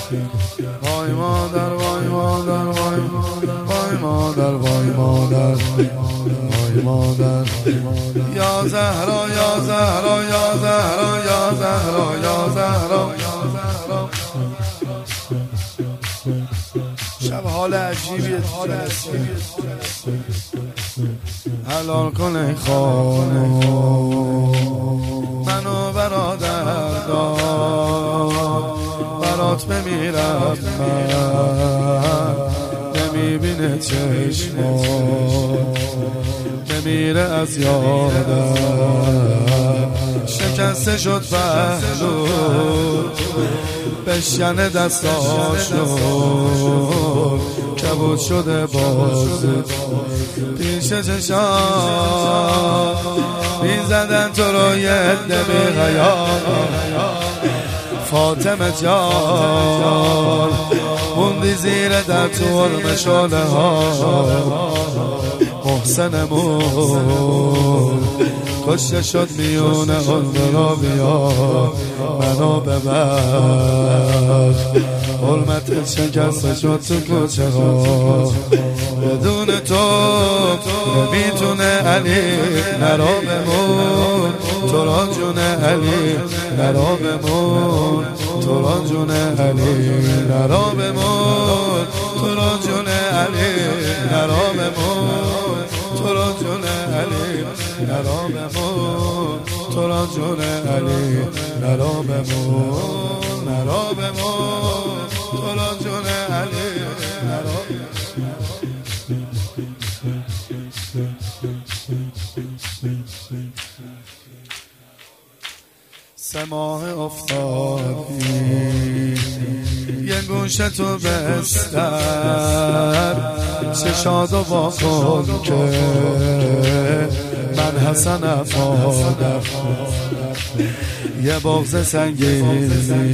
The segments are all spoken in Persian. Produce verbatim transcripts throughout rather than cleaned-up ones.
وای مادر وای مادر وای وای مادر وای مادر وای مادر یا زهرا یا زهرا یا زهرا یا زهرا یا زهرا شب حال عجیبیه حلال کن خانو منو برادر دار برات بمیرم من نمیبینه چشما نمیره از یادم شکسته شد پهلو بشکنه دستاشو کبود شده باز پیش چشام میزدن تو رو یه عده بی غیار فاطمه جان موندی زیر در تو علم شاله ها محسنمون کشته شد میونه علم را بیا منو ببر علمت شکسته شد تو کوچه ها بدون تو نمیتونه علی نرا بمون تو را جون علی نرا بمون تو را جون علی نرا بمون تو را جون علی نرا بمون تو را جون علی نرا بمون تو را جون علی نرا بمون نرا بمون تو را جون علی نرا سه ماه افتادی یه گوشه تو بستر چشادو با کن که من حسن افادم یه بغض سنگینی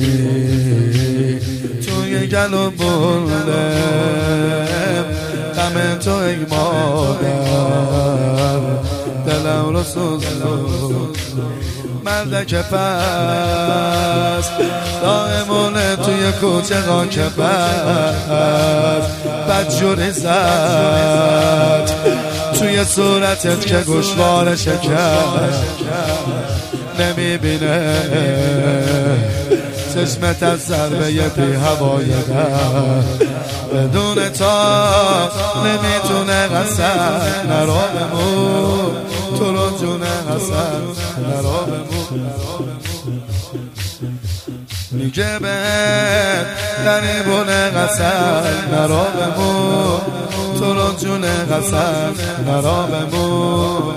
توی گلو بردم غم تو ای مادر دلم رو سوزون مردک پس دائمونه توی کوچه خاک پس بدجوری زد توی صورتت که گوشوار شکر نمیبینه چشمت از ضربه بی هوای در بدون تا نمیتونه قصد نرا بمون تو رو جون حسن نرا بمون میگه بهت غریبونه قصد نرا بمون تو رو جون حسن نرا بمون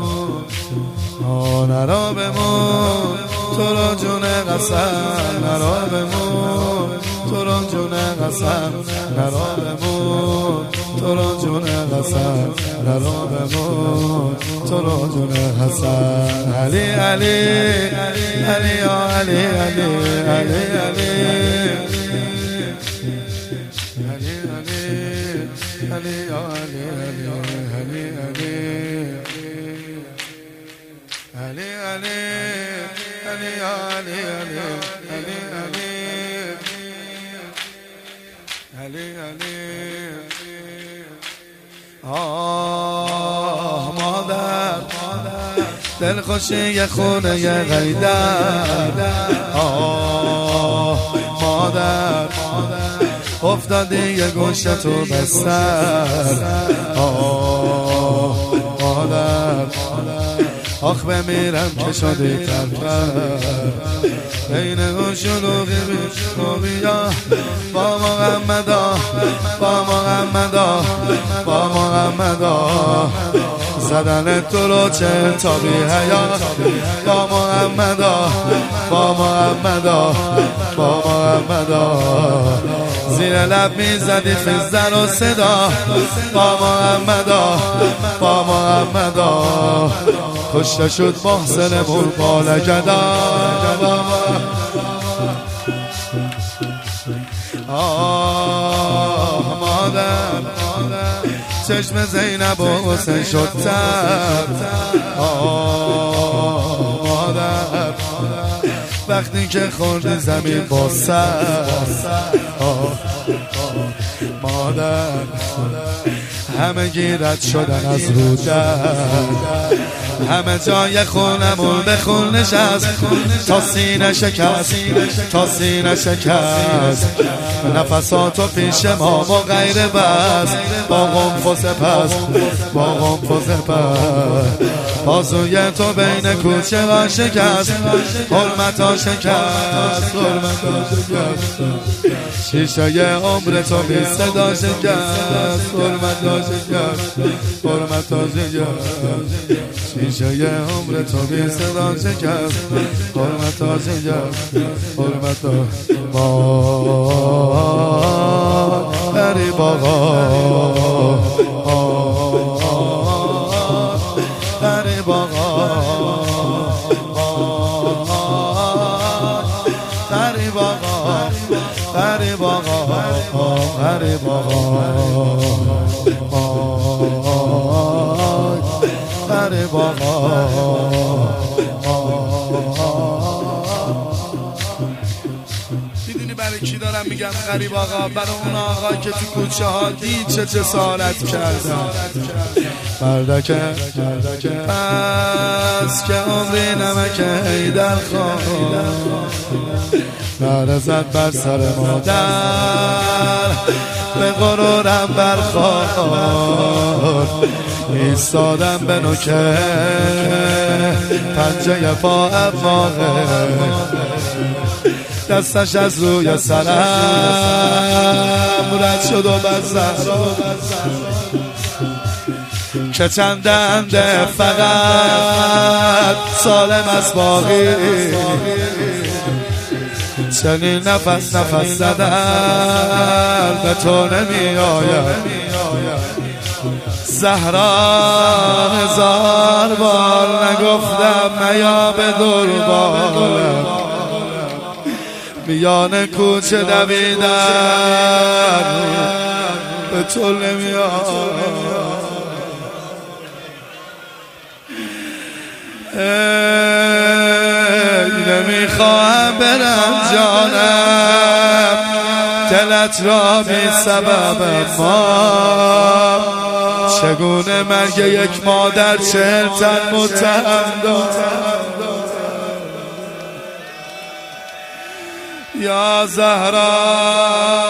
نرا بمون تو را جون قسم نرا بمون تو را جون قسم نرا بمون تو را جون قسم نرا بمون تو را جون قسم علی علی علی یا علی علی علی علی علی علی یا علی علی علی علی علی علی علی علی علی علی علی علی آه مادر دلخوشی خونه ی غیدر آه مادر افتادی یه گوشه تو بستر آه مادر آخ بمیرم که شدی ترکر بین اون شلوغی بیشنوبیا با محمدا با محمدا با محمدا زدن تو رو چه تا بی حیا با محمدا با محمدا با محمدا زیر لب میزدی فیزن و صدا با محمدا با محمدا کشته شد محسن بول گدا آه مادر چشم زینب و حسین شد تر آه مادر وقتی که خوردی زمین با سر مادر همه گیرت شدن از رو در همه جای خونمون به خون نشست تا سینه شکست تا سینه شکست نفساتو پیش ما ما غیر بس با غنف و سپس با غنف و سپس بازوی تو بین کوچه را شکست حرمتا شکست حرمتا شکست شیشه عمر تو بی صدا شکست حرمتا شکست حرمتا شکست شیشه عمر تو بی صدا شکست حرمتا شکست حرمتا ما غریب آقا غریب آقا غریب آقا غریب آقا غریب آقا غریب آقا میدونی برای کی دارم میگم غریب آقا؟ برای اون آقا که تو کوچه ها دید چه جسارت کردن بردکه پس که عمری نمک حیدر خان نرزد بر سر مادر به غرورم برخورد ایستادم به نوکه پنجه پا افاقه دستش از روی سرم رد شد و بزد که چندنده فقط سالم از باقی چنین نفس نفس زدن به تو نمی آید زهرا هزار بار نگفتم نیا به دربارم میان کوچه دویدن به تو نمی آید نمیخواهم برم جانم دلت را بی سبب ما چگونه مرگ یک مادر چهل تن متهم دارد یا زهرا